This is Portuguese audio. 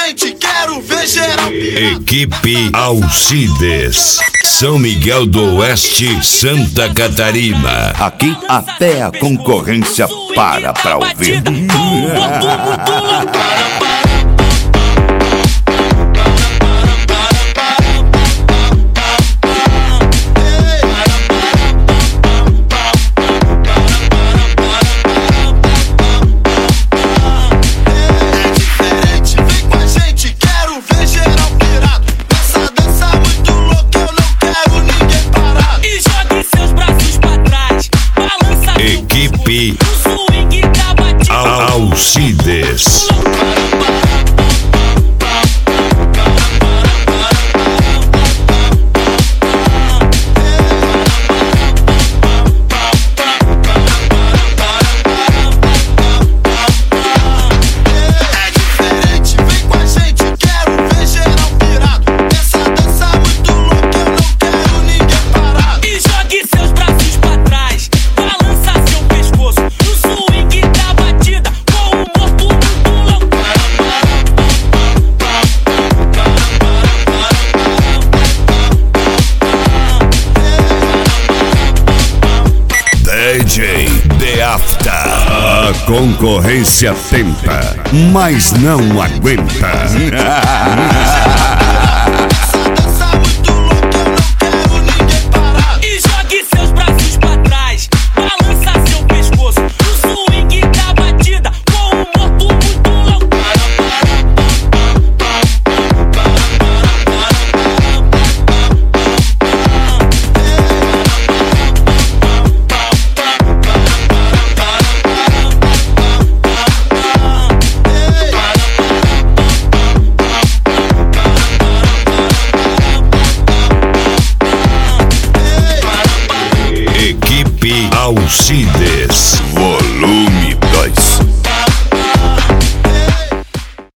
gente, quero ver geral pirado. Equipe Alcides, São Miguel do Oeste, Santa Catarina. Aqui até a concorrência para pra ouvir. Equipe Alcides. DJ The After. A concorrência tenta, mas não aguenta. Alcides.